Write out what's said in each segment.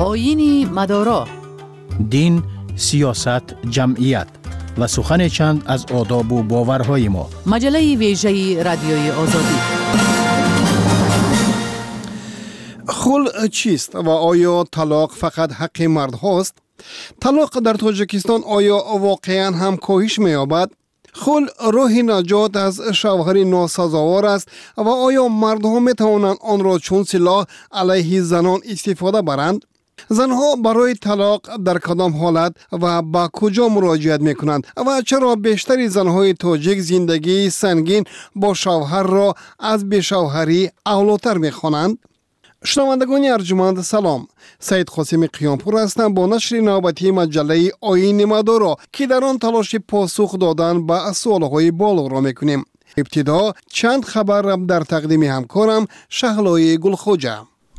آیین مدارا، دین، سیاست، جمعیت و سخن چند از آداب و باورهای ما. مجله ویژه رادیوی آزادی. خلع چیست و آیا طلاق فقط حق مرد هاست؟ طلاق در تاجیکستان آیا واقعا هم کاهش می‌یابد؟ خلع راه نجات از شوهر ناسزاوار است و آیا مردها می توانند آن را چون سلاح علیه زنان استفاده برند؟ زنها برای طلاق در کدام حالت و با کجا مراجعت می کنند و چرا بیشتر زنهای تاجیک زندگی سنگین با شوهر را از بی‌شوهری اولاتر می خوانند؟ شنوندگان ارجمند سلام، سید قاسم قیامپور هستم با نشر نوبتی مجله آیین مدارا که در آن تلاش پاسخ دادن به سوالهای بالا را میکنیم. ابتدا چند خبر در تقدیم همکارم شهلای گلخوجه.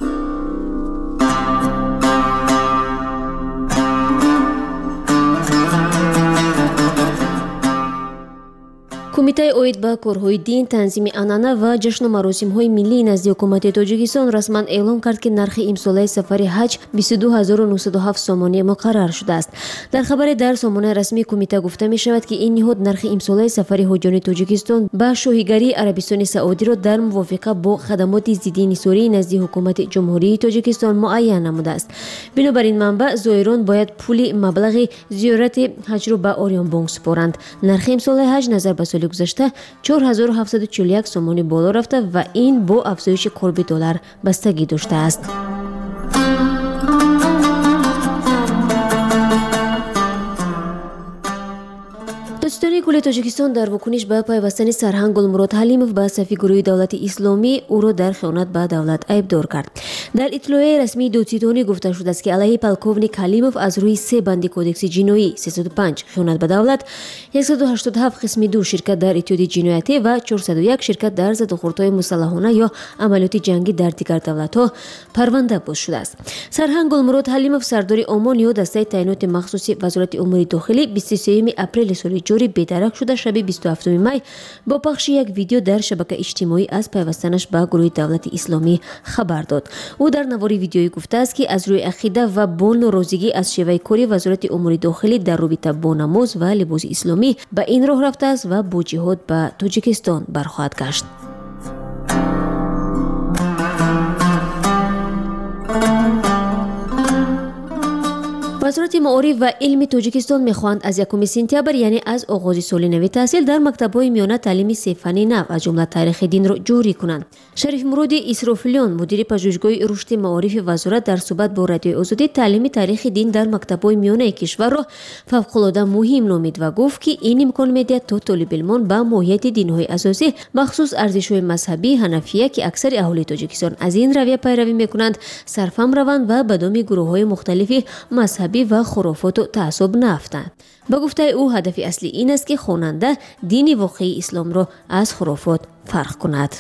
کمیته اوید با کارهای دین، تنظیم عنعنه و جشن و مراسم‌های ملی نزد حکومت تاجیکستان رسما اعلام کرد که نرخ امسال سفر حج 22907 سومانی مقرر شده است. در خبر در سامانه رسمی کمیته گفته می شود که این نهاد نرخ امسال سفر حجیان تاجیکستان با شاهیگری عربستان سعودی را در موافقت با خدمات ضد انحصاری نزد حکومت جمهوری تاجیکستان معین نموده است. بنابراین منبع زائران باید پول مبلغ زیارت حج را به آریان بانک سپارند. نرخ امسال حج نظر به سال گذشته 4741 سومانی بالا رفته و این با افزایش قرب دلار بستگی داشته است. دادستانی کل تاجیکستان در واکنش به پیوستن سرهنگ گلمراد حلیموف به صف گروه دولت اسلامی او را در خیانت به دولت ایبدار کرد. در اطلاع رسمی دادستانی گفته شده است که علیه پلکوونیک حلیموف از روی 3 بند کودکس جنایی 305 خیانت به دولت، 187 قسم 2 شرکت در اتحاد جنایتی و 401 شرکت در ضد خردهای مسلحانه یا عملیات جنگی در دیگر دولت‌ها پرونده باز شده است. سرهنگ گلمراد حلیموف سردار عمان یا دسته تعینات مخصوص وزارت امور داخلی 23 اپریل سال جاری بی‌درک شده شب 27 می با پخش یک ویدیو در شبکه اجتماعی از پیوستنش به گروه دولت اسلامی خبر داد. او در نوار ویدیویی گفته است که از روی عقیده و با ناراضگی از شیوه کاری وزارت امور داخلی در رابطه با نماز و لباس اسلامی به این راه رفته است و با جهاد به تاجیکستان برخواهد گشت. وزارت معارف و علم تاجیکستان می‌خواهند از 1 سپتامبر یعنی از آغاز سال نو تحصیل در مکتب‌های میانه تعلیم 3 فن نو از جمله تاریخ دین را جاری کنند. شریف مراد اسرافیلیان مدیر پژوهشگاه رشد معارف وزارت در صحبت با رادیوی آزادی تعلیم تاریخ دین در مکتب‌های میانه کشور را فوق‌العاده مهم نامید و گفت که این امکان می‌دهد تا طالب علمان با ماهیت دین‌های اساسی مخصوص ارزش‌های مذهبی حنفیه که اکثر اهالی تاجیکستان از این رویه پیروی می‌کنند سرفهم روند و به دام گروه‌های مختلف مذهبی و خرافات و تعصب نافتند. به گفته او هدف اصلی این است که خواننده دین واقعی اسلام را از خرافات فرق کند.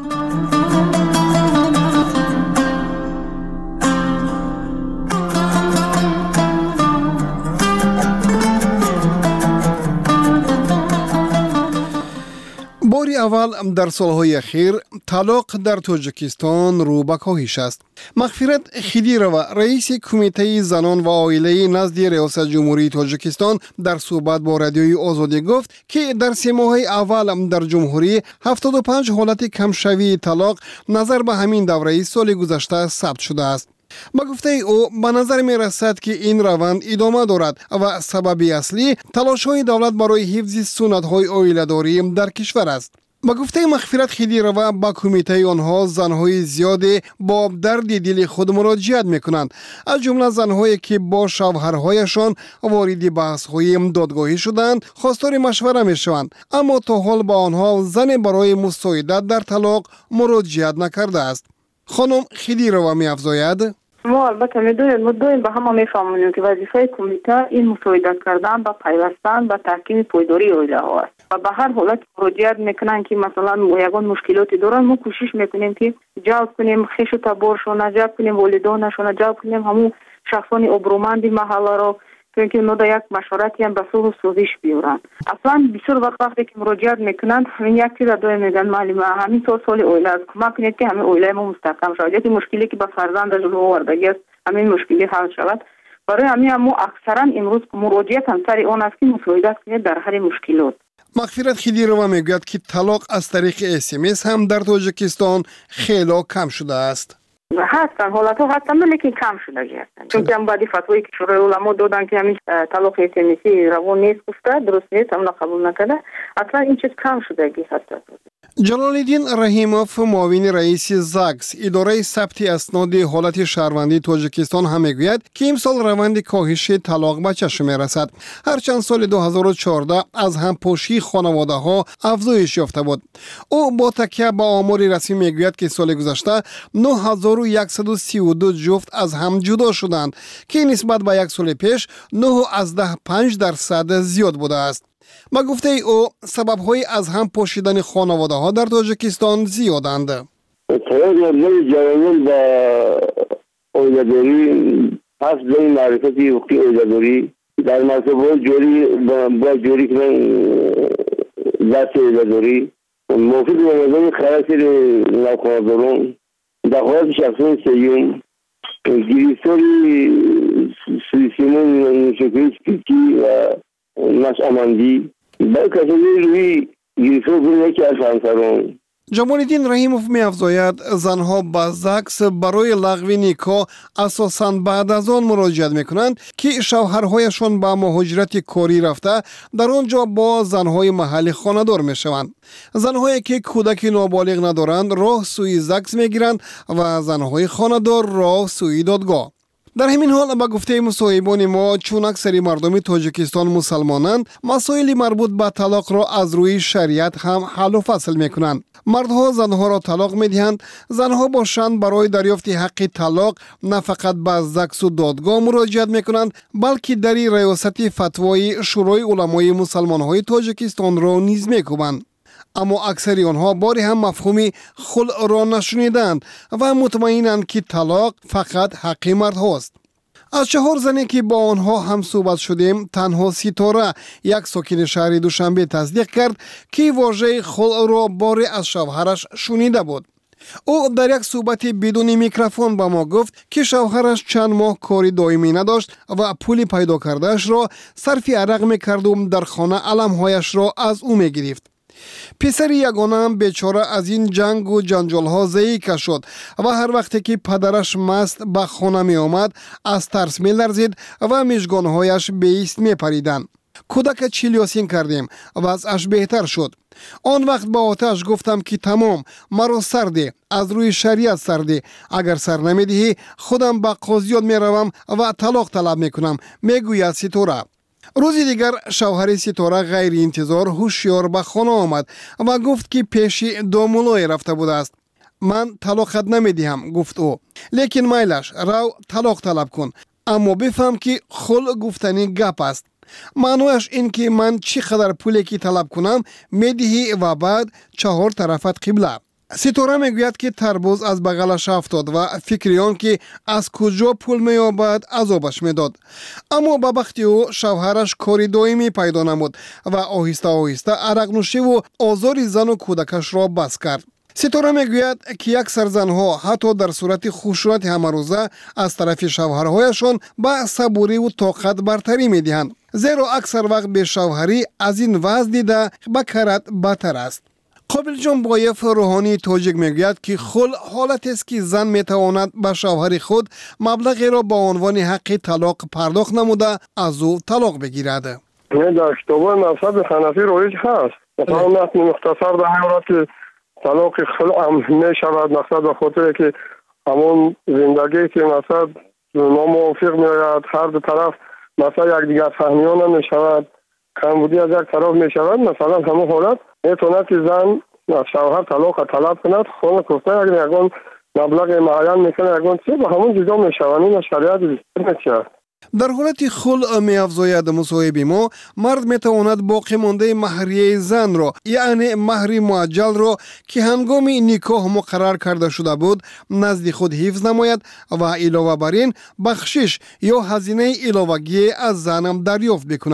باری اول در سالهای اخیر طلاق در تاجیکستان رو به کاهش است. مغفرت خدیروا رئیس کمیته زنان و عائله نزد ریاست جمهوری تاجیکستان در صحبت با رادیوی آزادی گفت که در 3 ماه اول در جمهوری 75 حالت کمشوی طلاق نظر به همین دوره سال گذشته ثبت شده است. با گفته او به نظر می رسد که این روند ادامه دارد و سبب اصلی تلاش‌های دولت برای حفظ سنت‌های عائله‌داری در کشور است. با گفته مغفرت خدیروا با کمیته آنها زنهای زیادی با درد دل خود مراجعت میکنند، از جمله زنهایی که با شوهرهایشان وارد بحث‌های دادگاهی شدند خواستار مشوره میشوند، اما تا حال با آنها زن برای مساعدت در طلاق مراجعت نکرده است. خانم خدیروا می‌افزاید: ما البته میدونیم به همه میفهمونیم که وظیفه کمیته این مساعدت کردن به پیوستن به تحکیم پایداری عائله ها است و به هر حالت مراجعت میکنن که مثلا یگان مشکلاتی دارن ما کوشش میکنیم که جلب کنیم خویش و تبارشون، جلب کنیم والدانشون، جلب کنیم همون شخصان ابرومند محله را که اونا یک مشورتی هم به صلح و سازش بیارن. اصلا بسیار وقتی که مراجعت میکنن همین یک چیز دائم میگن معلم همین سال عائله است، کمک کنید که همین عائله ما مستحکم شود. یکی مشکلی که با فرزند جلو آوردگی است همین مشکلی حل شود. برای همین ما اکثرا امروز مراجعت هم سر آن است که مساعدت کنید در حل مشکلات. مغفرت خیلیرова میگوید که طلاق از طریق SMS هم در تاجیکستان خیلی کم شده است. هستن حالت ها هستن ولی کم شده هستن، چون که هم بعدی فتوایی که شورای علما دادن که همین طلاق SMS روان نیست، گفته درست نیست، هم قبول نکرده، اصلا این چیز کم شده هست. جلال الدین رحیموف معاون رئیس زاکس اداره ثبت اسناد حالت شهروندی تاجیکستان هم میگوید که امسال روند کاهش طلاق به چشم میرسد، هرچند سال 2014 از همپاشی خانواده ها افزایش یافته بود. او با تکیه به آمار رسمی میگوید که سال گذشته 9132 جفت از هم جدا شدند که نسبت به یک سال پیش 9.5% زیاد بوده است. با گفته او سبب‌های از هم پاشیدن خانواده ها در تاجیکستان زیادند. طلاق جوانان با اولیاداری هست، به معرفتی وقتی اولیاداری در مرتبه جوری با جوری کنن دست اولیاداری موفق به نظر خلاصی نوخوانداران در حالت شخصی سیوم گریستوری سیمون شکریش پیکی و نش اماندی با کسی روی گریستور کنه که از همسران. جمال الدین رحیموف می افزاید زنها با زاکس برای لغو نکاح اساساً بعد از آن مراجعت می کنند که شوهرهایشان به مهاجرت کاری رفته در آنجا با زنهای محلی خانه‌دار می شوند. زنهایی که کودک نابالغ ندارند راه سوی زاکس می گیرند و زنهای خانه‌دار راه سوی دادگاه. در همین حال با گفته مصاحبان ما چون اکثر مردم تاجیکستان مسلمانند مسائل مربوط به طلاق را از روی شریعت هم حل و فصل میکنند. مردها زنها را طلاق میدهند. زنها باشند برای دریافت حق طلاق نه فقط به زاکس و دادگاه مراجعت میکنند بلکه در ریاست فتوای شورای علمای مسلمان های تاجیکستان را نیز میکوبند. اما اکثری آنها باری هم مفهومی خلع را نشنیدند و مطمئنند که طلاق فقط حق مرد هاست. از 4 زنی که با آنها هم صحبت شدیم تنها ستاره یک ساکن شهر دوشنبه تصدیق کرد که واژه خلع را باری از شوهرش شنیده بود. او در یک صحبت بدون میکروفون به ما گفت که شوهرش چند ماه کاری دائمی نداشت و پول پیدا کردهش را صرف عرق میکرد و در خانه علمهایش را از او میگرفت. پسر یگانه هم بیچاره از این جنگ و جنجال ها ضعیف شد و هر وقتی که پدرش مست به خانه می آمد از ترس می لرزید و مژگانهایش به ایست می پریدند. کودک چیلیاسین کردیم و ازش بهتر شد. آن وقت با آتش گفتم که تمام مرا سرده، از روی شریعت سرده، اگر سر نمیدهی خودم به قاضیان می روم و طلاق طلب می کنم، می گوید ستاره. روزی دیگر شوهر ستاره غیر انتظار هوشیار به خانه آمد و گفت که پیش دو مولای رفته بوده است. من طلاقت نمیدهم گفت او، لیکن میلش رو طلاق طلب کن، اما بفهم که خلع گفتنی گپ است. معنیش این که من چقدر پولی که طلب کنم میدهی و بعد 4 طرفت قبله. ستاره میگوید که تربوز از بغلش افتاد و فکریان که از کجا پول مییابد عذابش میداد. اما به بخت او شوهرش کاری دائمی پیدا نمود و آهسته آهسته عرق نوشی و آزار زن و کودکش را بس کرد. ستاره میگوید که اکثر زنها حتی در صورت خشونت همروزه از طرف شوهرهایشان با صبوری و طاقت برتری میدهند، زیرا اکثر وقت به شوهری از این وضع دیده بکرت بهتر است. قابل جان بایف روحانی تاجیک میگوید که خلع حالت است که زن میتواند به شوهر خود مبلغی را با عنوان حق طلاق پرداخت نموده از او طلاق بگیرد. در کتاب‌های مذهب حنفی رایج هست. مثلا متن مختصر در حالت که طلاق خلع هم میشود، مقصد به خاطر که همون زندگی که مثلا ناموافق میآید، هر دو طرف مثلا یک دیگر فهمیان هم میشود، کمبودی از یک طرف میشود، مثلا همون حالت میتونه که زن شوهر طلاق طلب کند، خونه گفته اگر یگان مبلغ معین میکنه یگان چیز به همون جدا میشود. این شریعت میشه. در حالت خلع می افزاید مصاحب ما مرد میتواند باقی مانده مهریه زن را یعنی مهر معجل را که هنگام نکاح مقرر کرده شده بود نزد خود حفظ نماید و علاوه بر این بخشش یا هزینه علاوگی از زنم دریافت بکند.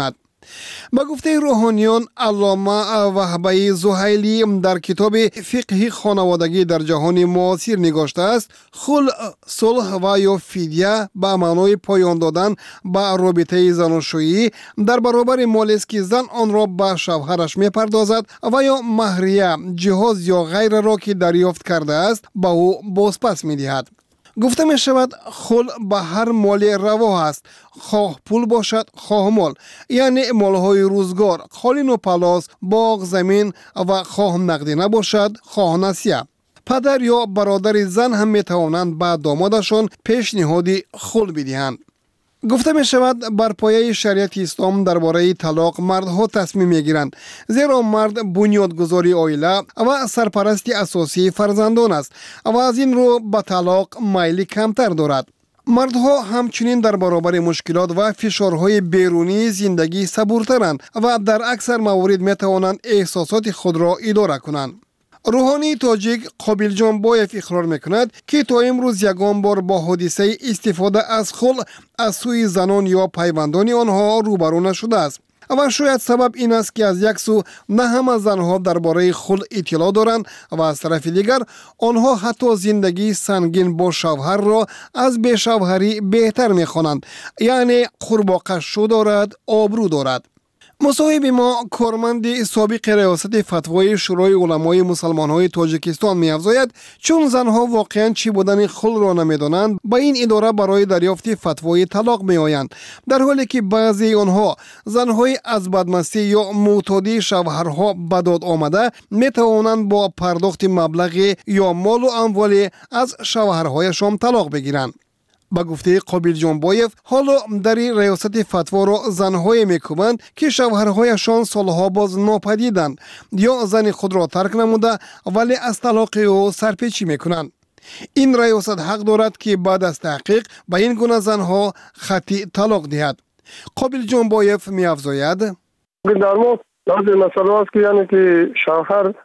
با گفته روحانیان علامه وهبه زهیلی در کتاب فقه خانوادگی در جهان معاصر نگاشته است خلع، صلح و یا فدیه به معنای پایان دادن به رابطه زناشویی در برابر مالی است که زن آن را به شوهرش میپردازد و یا مهریه، جهاز یا غیره را که دریافت کرده است به او بازپس میدهد. گفته می شود خلع به هر مال روا است، خواه پول باشد خواه مال، یعنی مالهای روزگار، قالین و پلاس، باغ، زمین و خواه نقدی نباشد خواه نسیه. پدر یا برادر زن هم می توانند به دامادشان پیشنهادی خلع بدهند. گفته می شود بر پایه شریعت اسلام درباره طلاق مردها تصمیم می گیرند، زیرا مرد بنیادگذاری عائله و سرپرست اساسی فرزندان است و از این رو به طلاق میل کمتر دارد. مردها همچنین در برابر مشکلات و فشارهای بیرونی زندگی صبورترند و در اکثر موارد می توانند احساسات خود را اداره کنند. روحانی تاجیک قابل جانبایف اقرار میکند که تا امروز یگان بار با حادثه استفاده از خلع از سوی زنان یا پیوندان آنها روبرو نشده است و شاید سبب این است که از یک سو نه همه زنها درباره خلع اطلاع دارند و از طرف دیگر آنها حتی زندگی سنگین با شوهر را از بی شوهری بهتر میخوانند، یعنی قرباقش دارد آبرو دارد. مصاحب ما کارمند سابق ریاست فتوای شورای علمای مسلمان‌های تاجیکستان می‌افزاید چون زنها واقعاً چی بودن خلع را نمی‌دانند با این اداره برای دریافت فتوای طلاق می‌آیند، در حالی که بعضی آنها زنهای از بدمستی یا معتادی شوهرها به داد آمده می‌توانند با پرداخت مبلغ یا مال و اموال از شوهرهایشان طلاق بگیرند. با گفته قابل جانبایف حالا در ریاست فتوا را زنهای میکوبند که شوهرهایشان سالها باز ناپدیدند یا زن خود را ترک نموده ولی از طلاق او سرپیچی میکنند. این ریاست حق دارد که بعد از تحقیق به این گونه زنها خطی طلاق دهد. قابل جانبایف میافزاید در ما بعضی مسئله است که یعنی که شوهر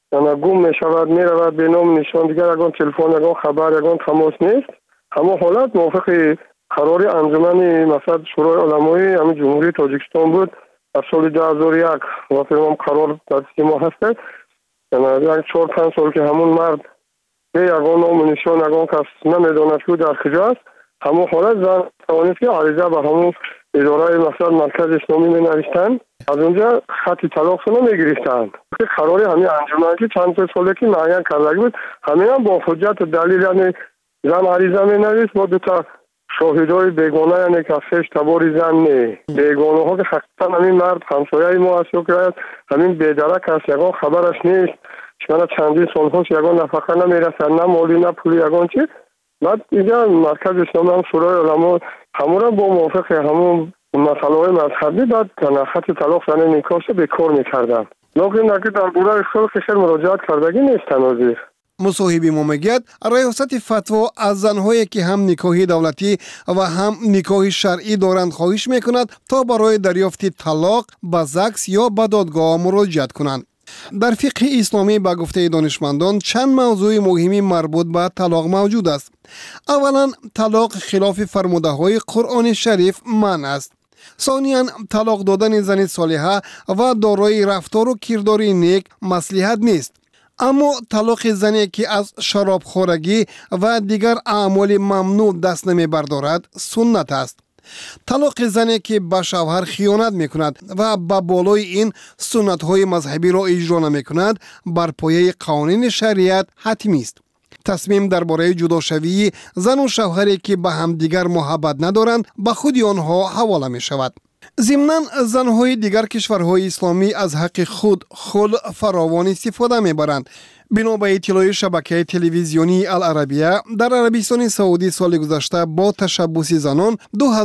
گم میشود میرود به نام نشان دیگر اگه تلفن اگه خبر اگه تماس نیست، همه حالت موافق قرار انجمن مثلا شورای علمای همین جمهوری تاجیکستان بود در سال 2001 و فرمان قرار در ما هست، یعنی 4-5 سال که همون مرد به یگان نام نشان یگان کس نمیداند که در کجا است، همه حالت زن توانست که عریضه به همون اداره مثلا مرکز اسلامی می نوشتن، از اونجا خط طلاق سنو می گرفتن که قرار همین انجمن که چند ساله که معین کرده بود همین هم با حجت دلیل یعنی زن عریضه می نویس با دوتا شاهدای بیگانه یعنی که افش تباری زن نه بیگانه ها که حقیقتا همین مرد همسایه ما هست که همین بیدرک هست یکان خبرش نیست چون چندی سال هاست یکان نفقه نمیرسن نه مالی نه پولی یکان چی بعد اینجا مرکز اسلامی هم شورای علما همون با موافق همون مسئله های مذهبی بعد خط طلاق زن نیکاست به کار میکردن لیکن اگه در بوره خلق خیلی مراجعت کردگی نیست تنازیر. مصاحب ما میگوید ریاست فتوا از زنهایی که هم نکاح دولتی و هم نکاح شرعی دارند خواهش میکند تا برای دریافت طلاق به زکس یا به دادگاه مراجعت کنند. در فقه اسلامی به گفته دانشمندان چند موضوع مهمی مربوط به طلاق موجود است. اولا طلاق خلاف فرموده های قرآن شریف منع است. ثانیاً طلاق دادن زن صالحه و دارای رفتار و کردار نیک مصلحت نیست. اما طلاق زنی که از شراب خورگی و دیگر اعمال ممنوع دست نمی بردارد سنت است. طلاق زنی که به شوهر خیانت می کند و به بالای این سنت های مذهبی را اجرا نمی کند بر پایه قوانین شریعت حتمی است. تصمیم درباره جداشوی زن و شوهری که به هم دیگر محبت ندارند به خود آنها حواله می شود. ضمناً زنهای دیگر کشورهای اسلامی از حق خود خلع فراوان استفاده میبرند. بنا به اطلاع شبکه تلویزیونی العربیه در عربستان سعودی سال گذشته با تشبوس زنان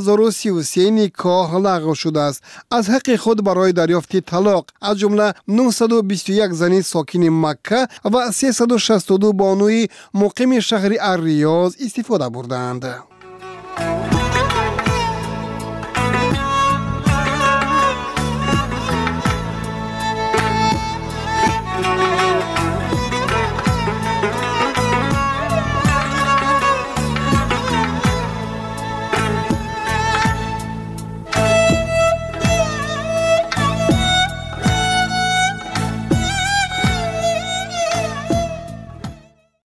2033 نکاح لغو شده است. از حق خود برای دریافت طلاق از جمله 921 زن ساکن مکه و 362 بانوی مقیم شهر الریاض استفاده بردند.